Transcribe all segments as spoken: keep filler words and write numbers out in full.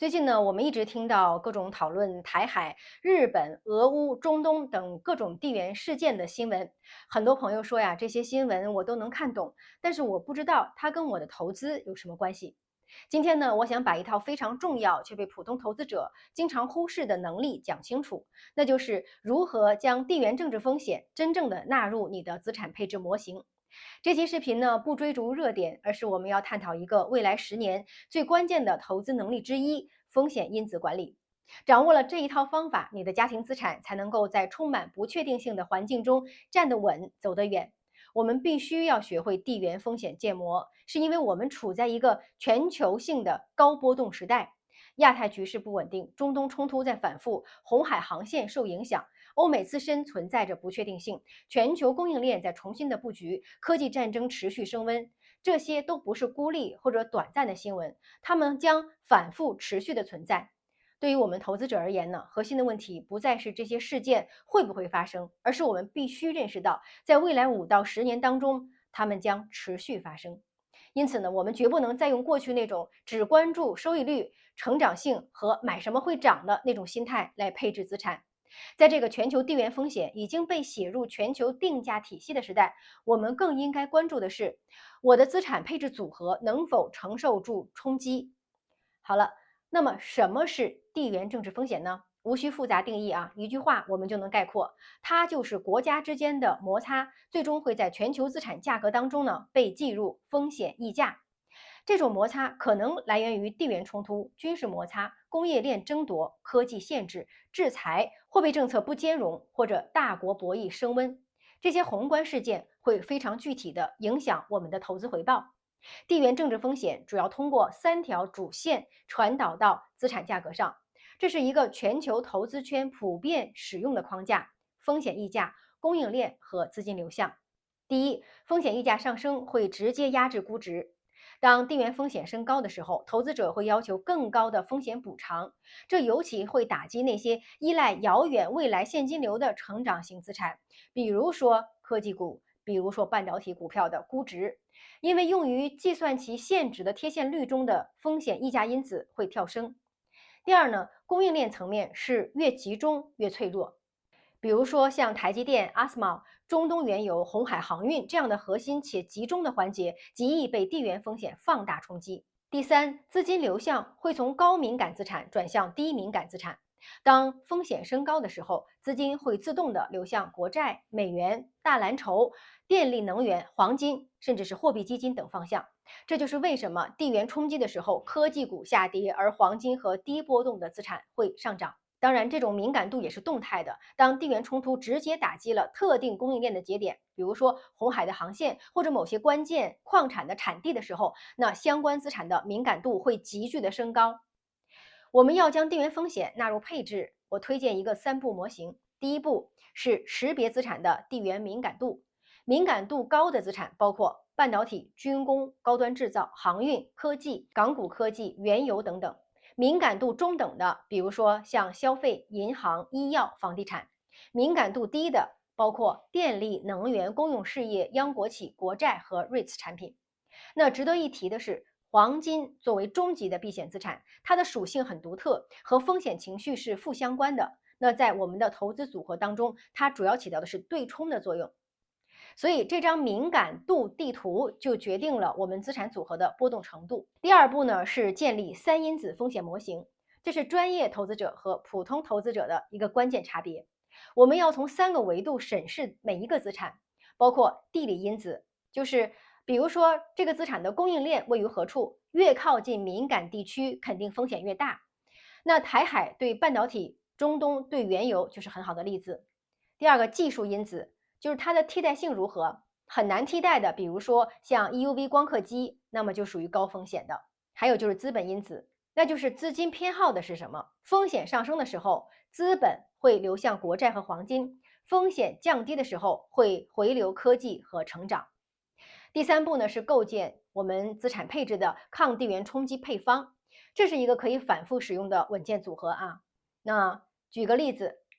最近呢，我们一直听到各种讨论台海、日本、俄乌、中东等各种地缘事件的新闻。很多朋友说呀，这些新闻我都能看懂，但是我不知道它跟我的投资有什么关系。今天呢，我想把一套非常重要却被普通投资者经常忽视的能力讲清楚，那就是如何将地缘政治风险真正的纳入你的资产配置模型。这期视频呢，不追逐热点，而是我们要探讨一个未来十年最关键的投资能力之一——风险因子管理。掌握了这一套方法，你的家庭资产才能够在充满不确定性的环境中站得稳、走得远。我们必须要学会地缘风险建模，是因为我们处在一个全球性的高波动时代。亚太局势不稳定，中东冲突在反复，红海航线受影响，欧美自身存在着不确定性，全球供应链在重新的布局，科技战争持续升温。这些都不是孤立或者短暂的新闻，它们将反复持续的存在。对于我们投资者而言呢，核心的问题不再是这些事件会不会发生，而是我们必须认识到，在未来五到十年当中，它们将持续发生。因此呢，我们绝不能再用过去那种只关注收益率、成长性和买什么会涨的那种心态来配置资产。在这个全球地缘风险已经被写入全球定价体系的时代，我们更应该关注的是，我的资产配置组合能否承受住冲击。好了，那么什么是地缘政治风险呢？无需复杂定义啊，一句话我们就能概括，它就是国家之间的摩擦，最终会在全球资产价格当中呢被计入风险溢价。这种摩擦可能来源于地缘冲突、军事摩擦、供业链争夺、科技限制、制裁、货币政策不兼容或者大国博弈升温。这些宏观事件会非常具体地影响我们的投资回报。地缘政治风险主要通过三条主线传导到资产价格上，这是一个全球投资圈普遍使用的框架：风险溢价、供应链和资金流向。第一，风险溢价上升会直接压制估值。当地缘风险升高的时候，投资者会要求更高的风险补偿，这尤其会打击那些依赖遥远未来现金流的成长型资产，比如说科技股，比如说半导体股票的估值，因为用于计算其现值的贴现率中的风险溢价因子会跳升。第二呢，供应链层面是越集中越脆弱。比如说像台积电、阿斯茂、中东原油、红海航运这样的核心且集中的环节，极易被地缘风险放大冲击。第三，资金流向会从高敏感资产转向低敏感资产。当风险升高的时候，资金会自动的流向国债、美元、大蓝筹、电力能源、黄金，甚至是货币基金等方向。这就是为什么地缘冲击的时候，科技股下跌，而黄金和低波动的资产会上涨。当然，这种敏感度也是动态的。当地缘冲突直接打击了特定供应链的节点，比如说红海的航线或者某些关键矿产的产地的时候，那相关资产的敏感度会急剧的升高。我们要将地缘风险纳入配置，我推荐一个三步模型。第一步是识别资产的地缘敏感度，敏感度高的资产包括半导体、军工、高端制造、航运、科技、港股科技、原油等等。敏感度中等的，比如说像消费、银行、医药、房地产；敏感度低的，包括电力、能源、公用事业、央国企、国债和 REITs 产品。那值得一提的是，黄金作为终极的避险资产，它的属性很独特，和风险情绪是负相关的。那在我们的投资组合当中，它主要起到的是对冲的作用。所以这张敏感度地图就决定了我们资产组合的波动程度。第二步呢是建立三因子风险模型，这是专业投资者和普通投资者的一个关键差别。我们要从三个维度审视每一个资产，包括地理因子，就是比如说这个资产的供应链位于何处，越靠近敏感地区，肯定风险越大。那台海对半导体，中东对原油就是很好的例子。第二个技术因子，就是它的替代性如何，很难替代的，比如说像 E U V 光刻机，那么就属于高风险的。还有就是资本因子，那就是资金偏好的是什么。风险上升的时候，资本会流向国债和黄金；风险降低的时候，会回流科技和成长。第三步呢是构建我们资产配置的抗地缘冲击配方，这是一个可以反复使用的稳健组合啊。那举个例子，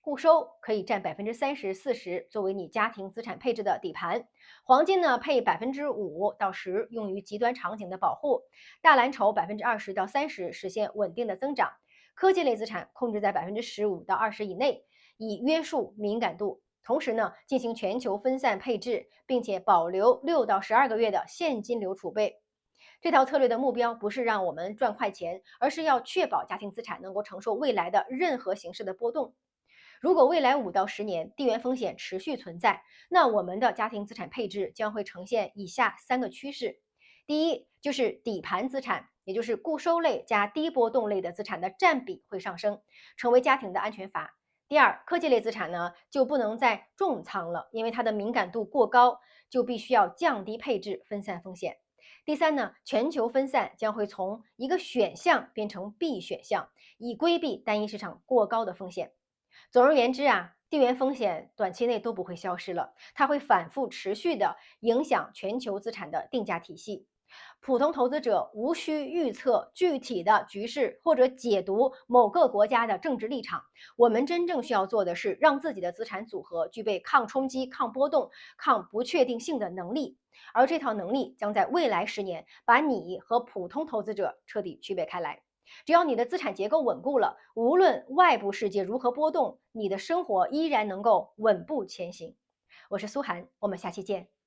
固收可以占百分之三十、四十作为你家庭资产配置的底盘，黄金呢配百分之五到十用于极端场景的保护，大蓝筹百分之二十到三十实现稳定的增长，科技类资产控制在百分之十五到二十以内，以约束敏感度。同时呢，进行全球分散配置，并且保留六到十二个月的现金流储备。这套策略的目标不是让我们赚快钱，而是要确保家庭资产能够承受未来的任何形式的波动。如果未来五到十年地缘风险持续存在，那我们的家庭资产配置将会呈现以下三个趋势：第一，就是底盘资产，也就是固收类加低波动类的资产的占比会上升，成为家庭的安全阀。第二，科技类资产呢就不能再重仓了，因为它的敏感度过高，就必须要降低配置，分散风险。第三呢，全球分散将会从一个选项变成必选项，以规避单一市场过高的风险。总而言之啊，地缘风险短期内都不会消失了，它会反复持续的影响全球资产的定价体系。普通投资者无需预测具体的局势或者解读某个国家的政治立场，我们真正需要做的是让自己的资产组合具备抗冲击、抗波动、抗不确定性的能力，而这套能力将在未来十年把你和普通投资者彻底区别开来。只要你的资产结构稳固了，无论外部世界如何波动，你的生活依然能够稳步前行。我是苏涵，我们下期见。